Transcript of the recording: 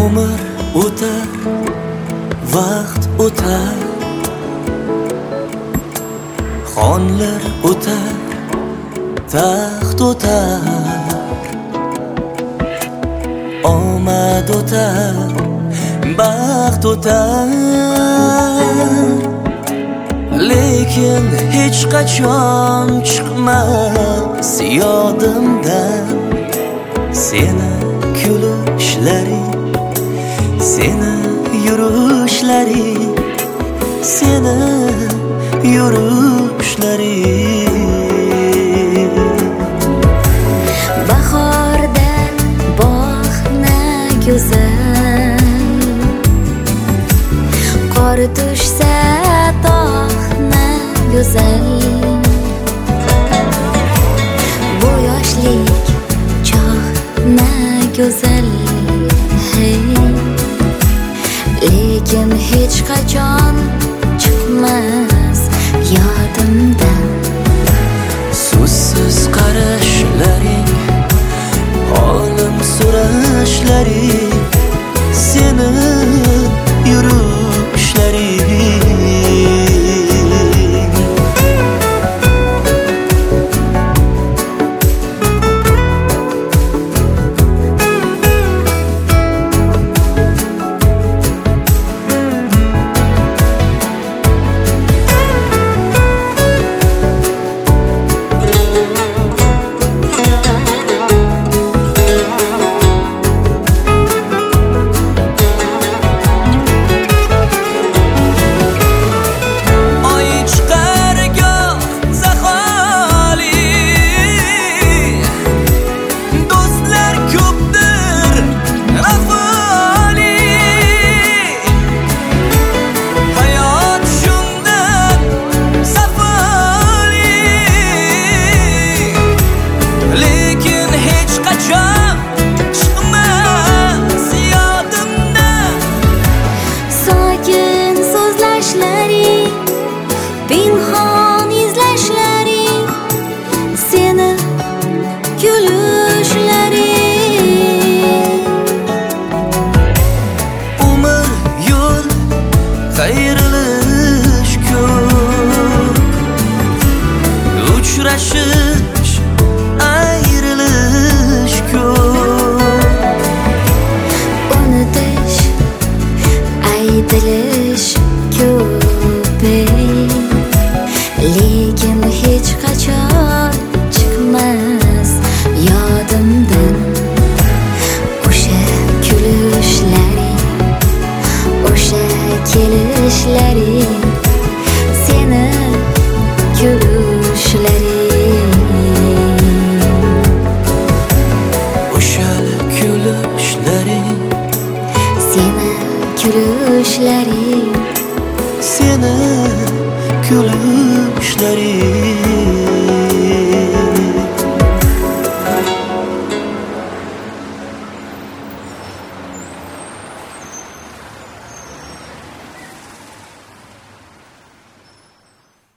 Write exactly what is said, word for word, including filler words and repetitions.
Umr o'tar, vaqt o'tar, xonlar o'tar, taxt o'tar, omad o'tar, baxt o'tar, lekin hech qachon chiqmas yodimdan seni kulishlaring, seni yurishlaring, seni yurishlaring. Bahorda bog'ni go'zal, qor tushsa tog'ni go'zal, bu yoshlik chog'ni go'zal, hey. Lekin hech qachon chiqmas yodimdan So'zsiz qarashlaring, holim so'rashlaring, seni yurishlaring. Pinhon izlashlaring, seni kulishlaring. Umr yo'l, qayrilish ko'p, uchrashish, ayrilish ko'p, Unutish, aytilish ko'p, lekin hech qachon chiqmas yodimdan o'sha kulishlaring, o'sha kelishlaring, seni kulishlaring. o'sha kulishlaring, Seni kulishlaring.